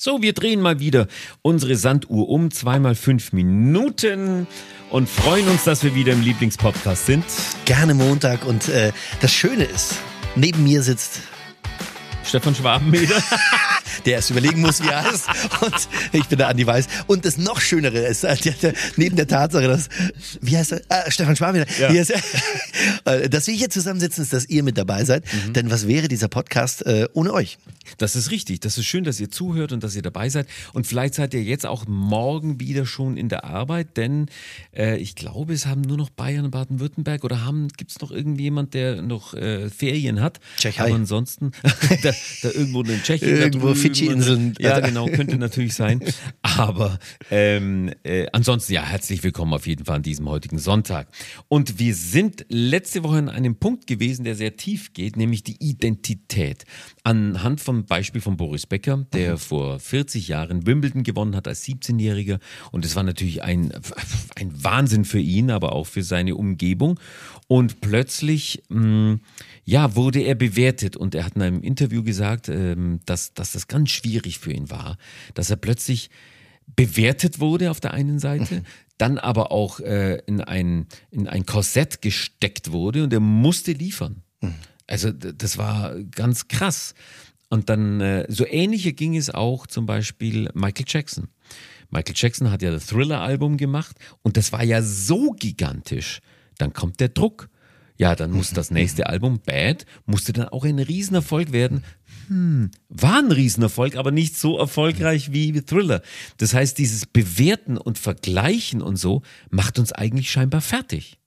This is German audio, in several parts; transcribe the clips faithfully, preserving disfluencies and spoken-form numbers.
So, wir drehen mal wieder unsere Sanduhr um, zweimal fünf Minuten und freuen uns, dass wir wieder im Lieblingspodcast sind. Gerne Montag und äh, das Schöne ist, neben mir sitzt Stefan Schwabenmeder. Der erst überlegen muss, wie er heißt. Und ich bin der Andi Weiß. Und das noch Schönere ist, der, der, neben der Tatsache, dass, wie heißt er? Ah, Stefan Schwabenmeder. Ja. Hier ist er. Dass wir hier zusammensitzen, ist, dass ihr mit dabei seid. Mhm. Denn was wäre dieser Podcast äh, ohne euch? Das ist richtig. Das ist schön, dass ihr zuhört und dass ihr dabei seid. Und vielleicht seid ihr jetzt auch morgen wieder schon in der Arbeit, denn äh, ich glaube, es haben nur noch Bayern und Baden-Württemberg oder gibt es noch irgendjemand, der noch äh, Ferien hat? Tschechei. Aber ansonsten, da, da irgendwo in Tschechien. Irgendwo Fidschi-Inseln. Ja, genau, könnte natürlich sein. Aber ähm, äh, ansonsten, ja, herzlich willkommen auf jeden Fall an diesem heutigen Sonntag. Und wir sind letzte Woche an einem Punkt gewesen, der sehr tief geht, nämlich die Identität. Anhand vom Beispiel von Boris Becker, der mhm. vor vierzig Jahren Wimbledon gewonnen hat als siebzehnjähriger. Und es war natürlich ein, ein Wahnsinn für ihn, aber auch für seine Umgebung. Und plötzlich, mh, ja, wurde er bewertet. Und er hat in einem Interview gesagt, ähm, dass, dass das ganz schwierig für ihn war, dass er plötzlich bewertet wurde auf der einen Seite, mhm. dann aber auch äh, in ein, in ein Korsett gesteckt wurde und er musste liefern. Mhm. Also das war ganz krass. Und dann, äh, so ähnliche ging es auch zum Beispiel Michael Jackson. Michael Jackson hat ja das Thriller-Album gemacht und das war ja so gigantisch. Dann kommt der Druck. Ja, dann muss das nächste Album, Bad, musste dann auch ein Riesenerfolg werden. Hm, war ein Riesenerfolg, aber nicht so erfolgreich wie Thriller. Das heißt, dieses Bewerten und Vergleichen und so macht uns eigentlich scheinbar fertig.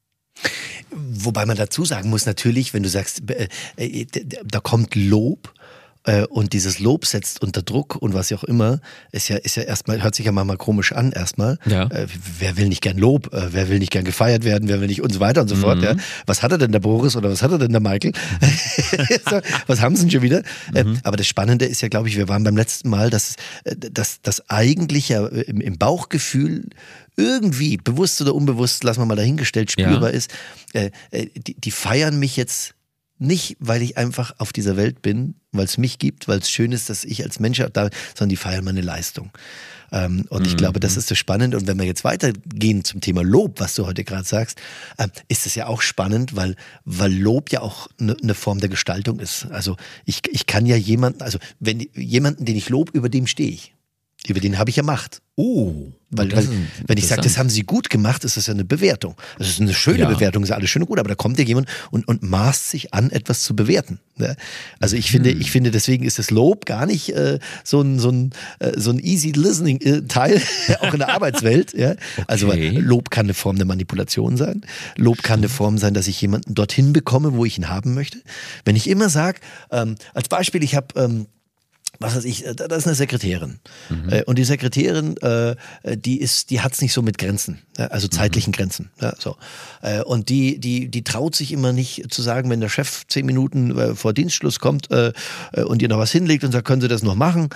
Wobei man dazu sagen muss, natürlich, wenn du sagst, äh, äh, da kommt Lob, und dieses Lob setzt unter Druck und was ja auch immer, ist ja, ist ja erstmal, hört sich ja manchmal komisch an erstmal. Ja. Äh, wer will nicht gern Lob? Äh, wer will nicht gern gefeiert werden? Wer will nicht und so weiter und so mhm. fort. Ja? Was hat er denn der Boris oder was hat er denn der Michael? so, was haben sie denn schon wieder? Mhm. Äh, aber das Spannende ist ja, glaube ich, wir waren beim letzten Mal, dass, dass, dass eigentlich ja im, im Bauchgefühl irgendwie, bewusst oder unbewusst, lassen wir mal dahingestellt, spürbar ja. ist, äh, die, die feiern mich jetzt nicht, weil ich einfach auf dieser Welt bin, weil es mich gibt, weil es schön ist, dass ich als Mensch da, sondern die feiern meine Leistung. Ähm, und ich mhm. glaube, das ist so spannend. Und wenn wir jetzt weitergehen zum Thema Lob, was du heute gerade sagst, äh, ist es ja auch spannend, weil, weil Lob ja auch eine ne Form der Gestaltung ist. Also ich, ich kann ja jemanden, also wenn jemanden, den ich lobe, über dem stehe ich. Über den habe ich ja Macht. Oh. Weil, weil wenn ich sage, das haben sie gut gemacht, ist das ja eine Bewertung. Das ist eine schöne ja. Bewertung, ist alles schön und gut, aber da kommt ja jemand und, und maßt sich an, etwas zu bewerten. Ne? Also ich finde, hm. ich finde, deswegen ist das Lob gar nicht äh, so ein, so ein, äh, so ein easy listening äh, Teil, auch in der Arbeitswelt. Ja? Okay. Also Lob kann eine Form der Manipulation sein. Lob kann eine Form sein, dass ich jemanden dorthin bekomme, wo ich ihn haben möchte. Wenn ich immer sage, ähm, als Beispiel, ich habe ähm, was weiß ich, das ist eine Sekretärin. Mhm. Und die Sekretärin, die ist, die hat's nicht so mit Grenzen, also zeitlichen mhm. Grenzen. Ja, so. Und die, die, die traut sich immer nicht zu sagen, wenn der Chef zehn Minuten vor Dienstschluss kommt und ihr noch was hinlegt und sagt, können Sie das noch machen?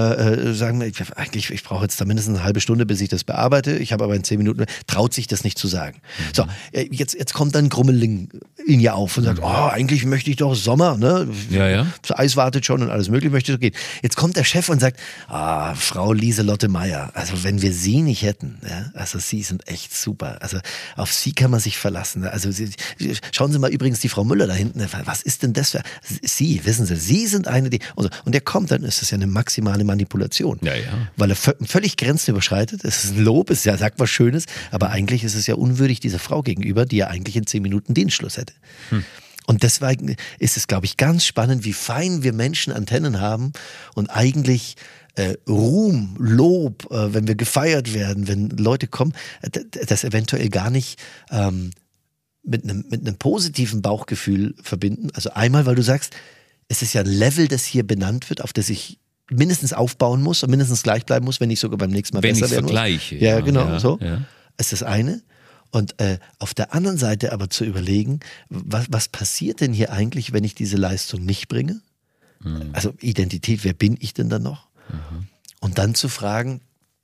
Sagen wir, eigentlich, ich brauche jetzt da mindestens eine halbe Stunde, bis ich das bearbeite. Ich habe aber in zehn Minuten, traut sich das nicht zu sagen. Mhm. So, jetzt, jetzt kommt dann Grummeling in ihr auf und sagt, mhm. oh, eigentlich möchte ich doch Sommer, ne? Ja, ja. Das Eis wartet schon und alles mögliche möchte ich so gehen. Jetzt kommt der Chef und sagt, ah, Frau Lieselotte Meyer, also wenn wir Sie nicht hätten, ja, also Sie sind echt super, also auf Sie kann man sich verlassen. Also Sie, schauen Sie mal übrigens die Frau Müller da hinten, was ist denn das für, Sie, wissen Sie, Sie sind eine, die, und, so. Und der kommt, dann ist das ja eine maximale Manipulation, ja, ja. weil er völlig Grenzen überschreitet, es ist ein Lob, es ja, sagt was Schönes, aber eigentlich ist es ja unwürdig dieser Frau gegenüber, die ja eigentlich in zehn Minuten Dienstschluss hätte. Hm. Und deswegen ist es, glaube ich, ganz spannend, wie fein wir Menschen Antennen haben und eigentlich äh, Ruhm, Lob, äh, wenn wir gefeiert werden, wenn Leute kommen, das eventuell gar nicht ähm, mit einem mit einem positiven Bauchgefühl verbinden. Also einmal, weil du sagst, es ist ja ein Level, das hier benannt wird, auf das ich mindestens aufbauen muss und mindestens gleich bleiben muss, wenn ich sogar beim nächsten Mal wenn besser werden muss. Wenn ich vergleiche. Ja, genau, ja, so. Ja. Ist das eine. Und äh, auf der anderen Seite aber zu überlegen, was, was passiert denn hier eigentlich, wenn ich diese Leistung nicht bringe? Mhm. Also Identität, wer bin ich denn dann noch? Mhm. Und dann zu fragen,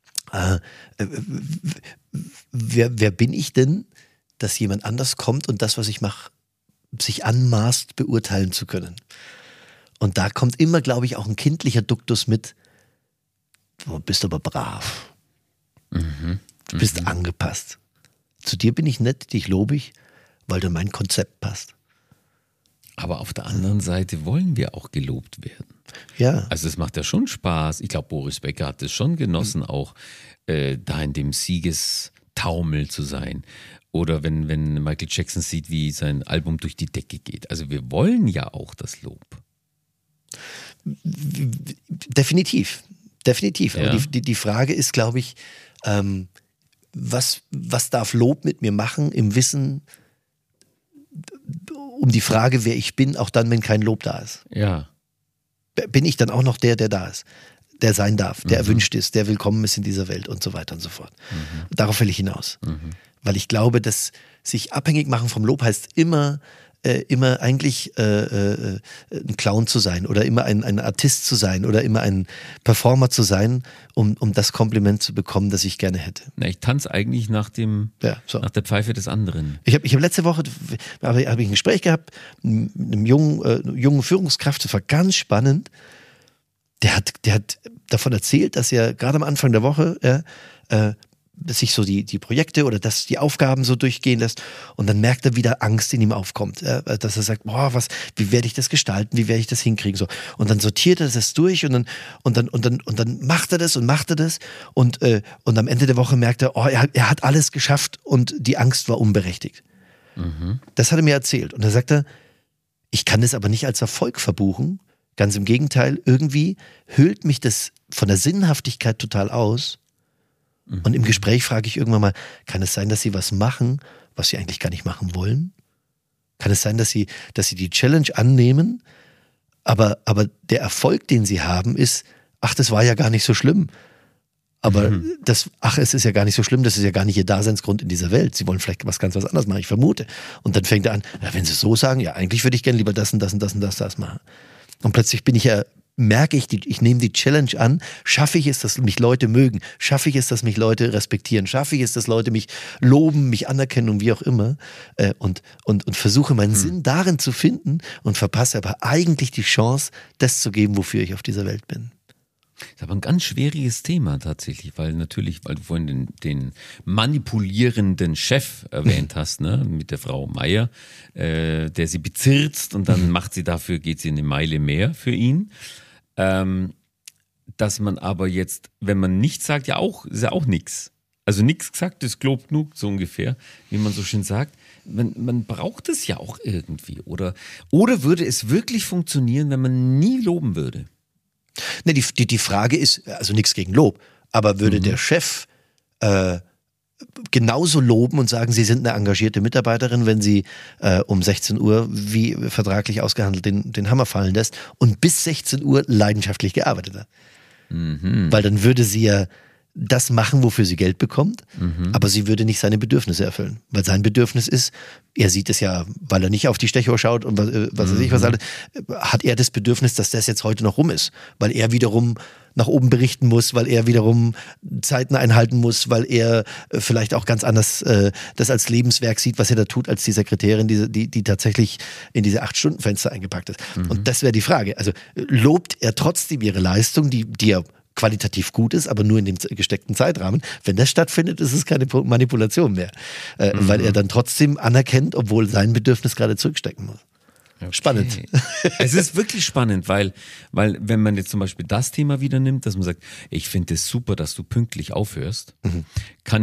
äh, wer, wer bin ich denn, dass jemand anders kommt und das, was ich mache, sich anmaßt, beurteilen zu können? Und da kommt immer, glaube ich, auch ein kindlicher Duktus mit, du bist aber brav. Mhm. Du bist mhm. angepasst. Zu dir bin ich nett, dich lobe ich, weil du in mein Konzept passt. Aber auf der anderen Seite wollen wir auch gelobt werden. Ja. Also es macht ja schon Spaß. Ich glaube, Boris Becker hat es schon genossen, auch äh, da in dem Siegestaumel zu sein. Oder wenn, wenn Michael Jackson sieht, wie sein Album durch die Decke geht. Also wir wollen ja auch das Lob. Definitiv. Definitiv. Ja. Aber die, die, die Frage ist, glaube ich, ähm, was, was darf Lob mit mir machen im Wissen um die Frage, wer ich bin, auch dann, wenn kein Lob da ist. Ja. Bin ich dann auch noch der, der da ist, der sein darf, der Mhm. erwünscht ist, der willkommen ist in dieser Welt und so weiter und so fort. Mhm. Darauf will ich hinaus. Mhm. Weil ich glaube, dass sich abhängig machen vom Lob heißt immer, äh, immer eigentlich äh, äh, ein Clown zu sein oder immer ein, ein Artist zu sein oder immer ein Performer zu sein, um, um das Kompliment zu bekommen, das ich gerne hätte. Na, ich tanze eigentlich nach, dem, Ja, so. nach der Pfeife des anderen. Ich habe ich hab letzte Woche habe hab ich ein Gespräch gehabt mit einem jungen, äh, jungen Führungskraft, das war ganz spannend. Der hat, der hat davon erzählt, dass er gerade am Anfang der Woche ja, äh, sich so die, die Projekte oder dass die Aufgaben so durchgehen lässt und dann merkt er, wie da Angst in ihm aufkommt. Ja, dass er sagt, boah, was, wie werde ich das gestalten, wie werde ich das hinkriegen? So. Und dann sortiert er das durch und dann, und dann, und dann, und dann macht er das und macht er das und, äh, und am Ende der Woche merkt er, oh, er, er hat alles geschafft und die Angst war unberechtigt. Mhm. Das hat er mir erzählt. Und da sagt er, ich kann das aber nicht als Erfolg verbuchen. Ganz im Gegenteil, irgendwie hüllt mich das von der Sinnhaftigkeit total aus. Mhm. Und im Gespräch frage ich irgendwann mal, kann es sein, dass Sie was machen, was Sie eigentlich gar nicht machen wollen? Kann es sein, dass Sie, dass Sie die Challenge annehmen, aber, aber der Erfolg, den Sie haben, ist, ach, das war ja gar nicht so schlimm. Aber mhm. das, ach, es ist ja gar nicht so schlimm, das ist ja gar nicht Ihr Daseinsgrund in dieser Welt. Sie wollen vielleicht was ganz was anderes machen, ich vermute. Und dann fängt er an, ja, wenn Sie es so sagen, ja, eigentlich würde ich gerne lieber das und das und das und das, das machen. Und plötzlich bin ich ja, merke ich, die, ich nehme die Challenge an, schaffe ich es, dass mich Leute mögen, schaffe ich es, dass mich Leute respektieren, schaffe ich es, dass Leute mich loben, mich anerkennen und wie auch immer äh, und, und, und versuche meinen mhm. Sinn darin zu finden und verpasse aber eigentlich die Chance, das zu geben, wofür ich auf dieser Welt bin. Das ist aber ein ganz schwieriges Thema tatsächlich, weil natürlich, weil du vorhin den, den manipulierenden Chef erwähnt hast, ne, mit der Frau Meier, äh, der sie bezirzt und dann macht sie dafür, geht sie eine Meile mehr für ihn. Ähm, dass man aber jetzt, wenn man nichts sagt, ja auch, ist ja auch nichts. Also nichts gesagt ist Glob genug, so ungefähr, wie man so schön sagt. Man, man braucht es ja auch irgendwie. Oder, oder würde es wirklich funktionieren, wenn man nie loben würde? Ne, die, die, die Frage ist, also nichts gegen Lob, aber würde mhm. der Chef äh, genauso loben und sagen, Sie sind eine engagierte Mitarbeiterin, wenn sie äh, um sechzehn Uhr, wie vertraglich ausgehandelt, den, den Hammer fallen lässt und bis sechzehn Uhr leidenschaftlich gearbeitet hat. Mhm. Weil dann würde sie ja das machen, wofür sie Geld bekommt, mhm. aber sie würde nicht seine Bedürfnisse erfüllen. Weil sein Bedürfnis ist, er sieht es ja, weil er nicht auf die Stechuhr schaut und was, was mhm. weiß ich was alles, hat er das Bedürfnis, dass das jetzt heute noch rum ist. Weil er wiederum nach oben berichten muss, weil er wiederum Zeiten einhalten muss, weil er vielleicht auch ganz anders äh, das als Lebenswerk sieht, was er da tut, als die Sekretärin, die, die, die tatsächlich in diese acht-Stunden-Fenster eingepackt ist. Mhm. Und das wäre die Frage. Also lobt er trotzdem ihre Leistung, die, die er qualitativ gut ist, aber nur in dem gesteckten Zeitrahmen. Wenn das stattfindet, ist es keine Manipulation mehr. Äh, mhm. Weil er dann trotzdem anerkennt, obwohl sein Bedürfnis gerade zurückstecken muss. Okay. Spannend. Es ist wirklich spannend, weil, weil wenn man jetzt zum Beispiel das Thema wieder nimmt, dass man sagt, ich finde es super, dass du pünktlich aufhörst, mhm. kann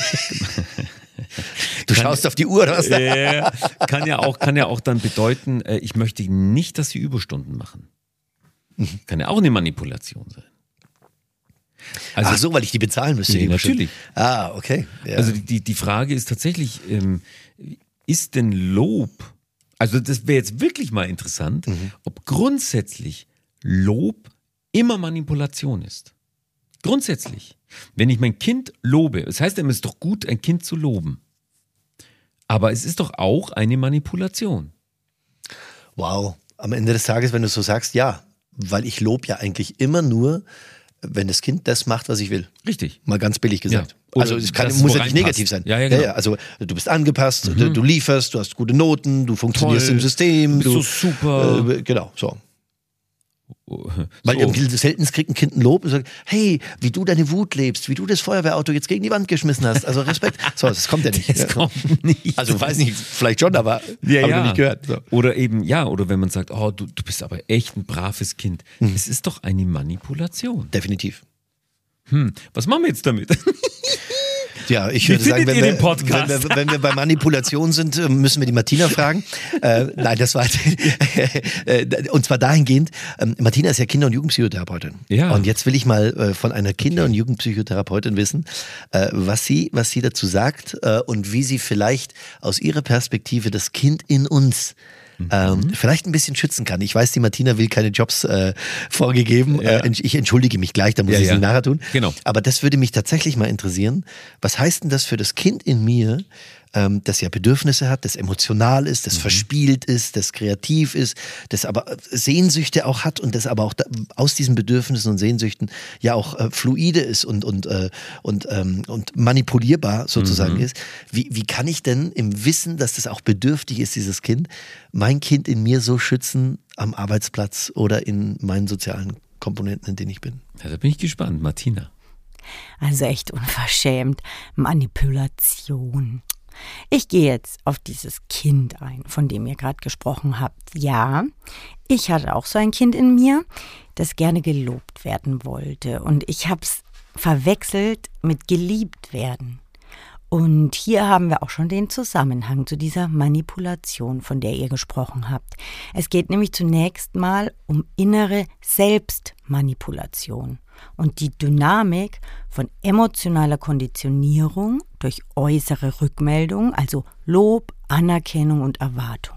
Du kann, schaust auf die Uhr, oder was? Äh, kann ja auch, kann ja auch dann bedeuten, äh, ich möchte nicht, dass sie Überstunden machen. Mhm. Kann ja auch eine Manipulation sein. Also, ach so, weil ich die bezahlen müsste. Nee, natürlich. Ah, okay. Ja. Also die, die Frage ist tatsächlich, ähm, ist denn Lob, also das wäre jetzt wirklich mal interessant, mhm. ob grundsätzlich Lob immer Manipulation ist. Grundsätzlich. Wenn ich mein Kind lobe, das heißt, es ist doch gut, ein Kind zu loben. Aber es ist doch auch eine Manipulation. Wow. Am Ende des Tages, wenn du so sagst, ja. Weil ich lobe ja eigentlich immer nur, wenn das Kind das macht, was ich will. Richtig. Mal ganz billig gesagt. Ja. Also es kann, muss ja nicht negativ sein. Ja, ja, genau. ja, ja, also du bist angepasst, mhm. du, du lieferst, du hast gute Noten, du funktionierst Toll. im System. Du du bist so super. Äh, genau, so. Weil so. Selten kriegt ein Kind ein Lob und sagt, hey, wie du deine Wut lebst, wie du das Feuerwehrauto jetzt gegen die Wand geschmissen hast. Also Respekt. So, das kommt ja nicht. Das kommt nicht. Also weiß nicht, vielleicht schon, aber ja, habe ja. ich nicht gehört. So. Oder eben, ja, oder wenn man sagt, oh, du, du bist aber echt ein braves Kind. Mhm. Es ist doch eine Manipulation. Definitiv. Hm, was machen wir jetzt damit? Ja, ich Wie würde sagen, wenn wir, wenn, wir, wenn wir bei Manipulation sind, müssen wir die Martina fragen. äh, nein, das war und zwar dahingehend, ähm, Martina ist ja Kinder- und Jugendpsychotherapeutin. Ja. Und jetzt will ich mal äh, von einer Kinder- und Jugendpsychotherapeutin wissen, äh, was sie, was sie dazu sagt äh, und wie sie vielleicht aus ihrer Perspektive das Kind in uns Ähm, mhm. vielleicht ein bisschen schützen kann. Ich weiß, die Martina will keine Jobs äh, vorgegeben. Ja. Äh, ich entschuldige mich gleich, da muss ja, ich es ja. nicht nachher tun. Genau. Aber das würde mich tatsächlich mal interessieren. Was heißt denn das für das Kind in mir, ähm, das ja Bedürfnisse hat, das emotional ist, das mhm. verspielt ist, das kreativ ist, das aber Sehnsüchte auch hat und das aber auch da, aus diesen Bedürfnissen und Sehnsüchten ja auch äh, fluide ist und, und, äh, und, ähm, und manipulierbar sozusagen mhm. ist. Wie, wie kann ich denn im Wissen, dass das auch bedürftig ist, dieses Kind, mein Kind in mir so schützen am Arbeitsplatz oder in meinen sozialen Komponenten, in denen ich bin? Ja, da bin ich gespannt, Martina. Also echt unverschämt. Manipulation. Ich gehe jetzt auf dieses Kind ein, von dem ihr gerade gesprochen habt. Ja, ich hatte auch so ein Kind in mir, das gerne gelobt werden wollte. Und ich habe es verwechselt mit geliebt werden. Und hier haben wir auch schon den Zusammenhang zu dieser Manipulation, von der ihr gesprochen habt. Es geht nämlich zunächst mal um innere Selbstmanipulation und die Dynamik von emotionaler Konditionierung durch äußere Rückmeldung, also Lob, Anerkennung und Erwartungen.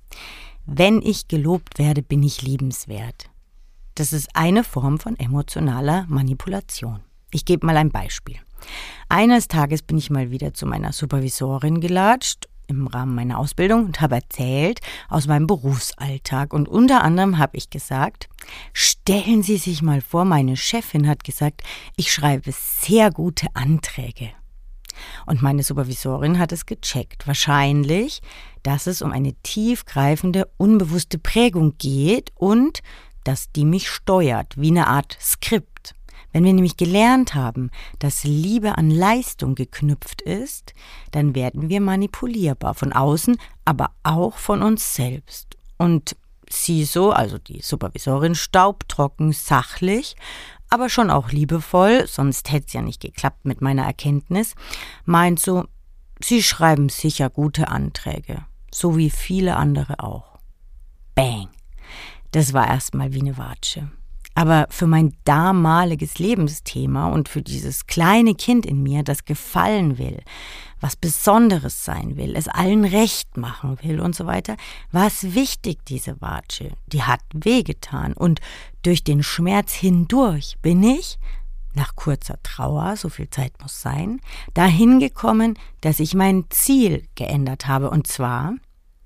Wenn ich gelobt werde, bin ich liebenswert. Das ist eine Form von emotionaler Manipulation. Ich gebe mal ein Beispiel. Eines Tages bin ich mal wieder zu meiner Supervisorin gelatscht im Rahmen meiner Ausbildung und habe erzählt aus meinem Berufsalltag. Und unter anderem habe ich gesagt, stellen Sie sich mal vor, meine Chefin hat gesagt, ich schreibe sehr gute Anträge. Und meine Supervisorin hat es gecheckt. Wahrscheinlich, dass es um eine tiefgreifende, unbewusste Prägung geht und dass die mich steuert, wie eine Art Skript. Wenn wir nämlich gelernt haben, dass Liebe an Leistung geknüpft ist, dann werden wir manipulierbar von außen, aber auch von uns selbst. Und sie so, also die Supervisorin, staubtrocken, sachlich, aber schon auch liebevoll, sonst hätte es ja nicht geklappt mit meiner Erkenntnis, meint so, Sie schreiben sicher gute Anträge, so wie viele andere auch. Bang! Das war erstmal wie eine Watsche. Aber für mein damaliges Lebensthema und für dieses kleine Kind in mir, das gefallen will, was Besonderes sein will, es allen recht machen will und so weiter, war es wichtig, diese Watsche. Die hat wehgetan und durch den Schmerz hindurch bin ich, nach kurzer Trauer, so viel Zeit muss sein, dahin gekommen, dass ich mein Ziel geändert habe und zwar,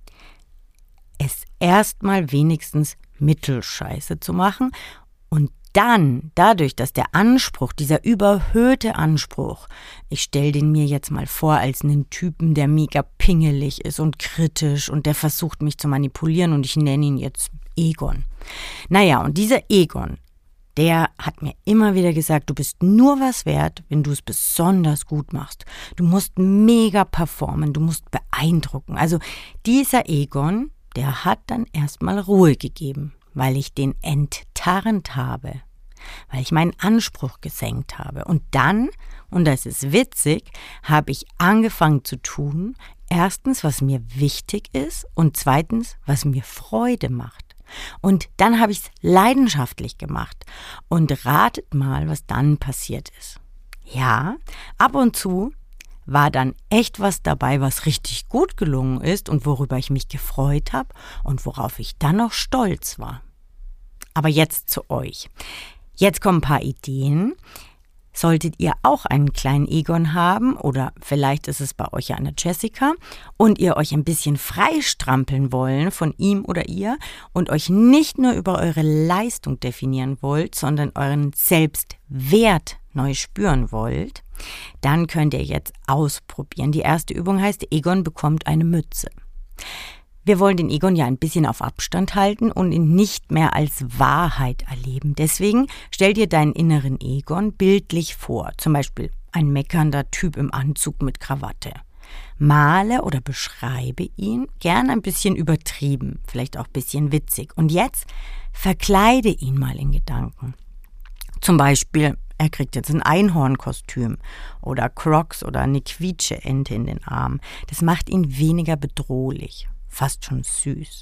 es erstmal wenigstens mittelscheiße zu machen. Und dann, dadurch, dass der Anspruch, dieser überhöhte Anspruch, ich stelle den mir jetzt mal vor als einen Typen, der mega pingelig ist und kritisch und der versucht mich zu manipulieren und ich nenne ihn jetzt Egon. Naja, und dieser Egon, der hat mir immer wieder gesagt, du bist nur was wert, wenn du es besonders gut machst. Du musst mega performen, du musst beeindrucken. Also dieser Egon, der hat dann erstmal Ruhe gegeben, weil ich den enttarnt habe, weil ich meinen Anspruch gesenkt habe. Und dann, und das ist witzig, habe ich angefangen zu tun, erstens, was mir wichtig ist und zweitens, was mir Freude macht. Und dann habe ich es leidenschaftlich gemacht. Und ratet mal, was dann passiert ist. Ja, ab und zu war dann echt was dabei, was richtig gut gelungen ist und worüber ich mich gefreut habe und worauf ich dann noch stolz war. Aber jetzt zu euch. Jetzt kommen ein paar Ideen. Solltet ihr auch einen kleinen Egon haben oder vielleicht ist es bei euch ja eine Jessica und ihr euch ein bisschen freistrampeln wollen von ihm oder ihr und euch nicht nur über eure Leistung definieren wollt, sondern euren Selbstwert neu spüren wollt, dann könnt ihr jetzt ausprobieren. Die erste Übung heißt, Egon bekommt eine Mütze. Wir wollen den Egon ja ein bisschen auf Abstand halten und ihn nicht mehr als Wahrheit erleben. Deswegen stell dir deinen inneren Egon bildlich vor. Zum Beispiel ein meckernder Typ im Anzug mit Krawatte. Male oder beschreibe ihn, gern ein bisschen übertrieben, vielleicht auch ein bisschen witzig. Und jetzt verkleide ihn mal in Gedanken. Zum Beispiel, er kriegt jetzt ein Einhornkostüm oder Crocs oder eine Quietscheente in den Arm. Das macht ihn weniger bedrohlich, fast schon süß.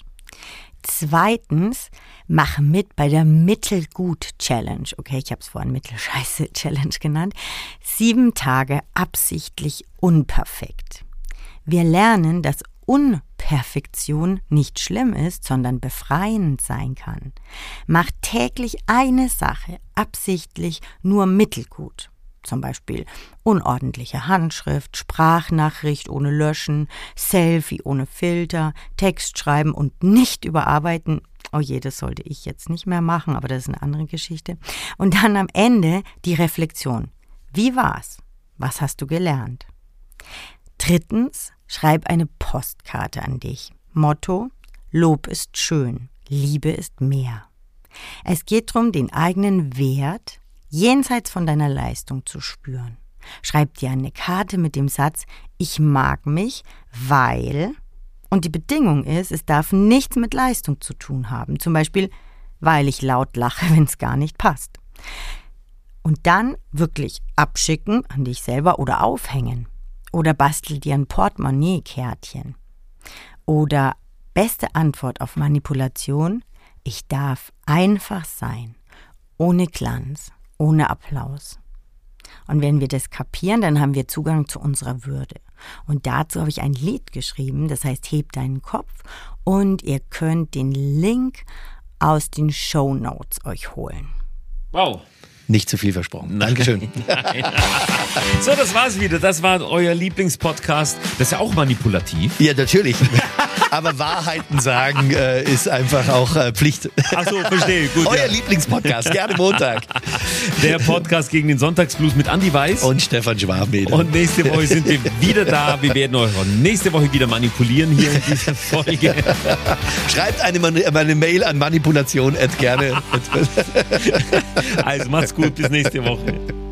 Zweitens, mach mit bei der Mittelgut-Challenge. Okay, ich habe es vorhin Mittelscheiße-Challenge genannt. Sieben Tage absichtlich unperfekt. Wir lernen, dass Unperfektion nicht schlimm ist, sondern befreiend sein kann. Mach täglich eine Sache absichtlich nur mittelgut. Zum Beispiel unordentliche Handschrift, Sprachnachricht ohne Löschen, Selfie ohne Filter, Text schreiben und nicht überarbeiten. Oh je, das sollte ich jetzt nicht mehr machen, aber das ist eine andere Geschichte. Und dann am Ende die Reflexion. Wie war's? Was hast du gelernt? Drittens, schreib eine Postkarte an dich. Motto: Lob ist schön, Liebe ist mehr. Es geht darum, den eigenen Wert jenseits von deiner Leistung zu spüren. Schreib dir eine Karte mit dem Satz: Ich mag mich, weil... Und die Bedingung ist, es darf nichts mit Leistung zu tun haben. Zum Beispiel, weil ich laut lache, wenn es gar nicht passt. Und dann wirklich abschicken an dich selber oder aufhängen. Oder bastel dir ein Portemonnaie-Kärtchen. Oder beste Antwort auf Manipulation: Ich darf einfach sein, ohne Glanz, ohne Applaus. Und wenn wir das kapieren, dann haben wir Zugang zu unserer Würde. Und dazu habe ich ein Lied geschrieben, das heißt Heb deinen Kopf. Und ihr könnt den Link aus den Shownotes euch holen. Wow. Nicht zu viel versprochen. Dankeschön. So, das war's wieder. Das war euer Lieblingspodcast. Das ist ja auch manipulativ. Ja, natürlich. Aber Wahrheiten sagen äh, ist einfach auch äh, Pflicht. Ach so, verstehe. Gut, euer ja. Lieblingspodcast, gerne Montag. Der Podcast gegen den Sonntagsblues mit Andi Weiß. Und Stefan Schwabmeder. Und nächste Woche sind wir wieder da. Wir werden euch auch nächste Woche wieder manipulieren hier in dieser Folge. Schreibt eine, eine Mail an manipulation at gerne. Also macht's gut, bis nächste Woche.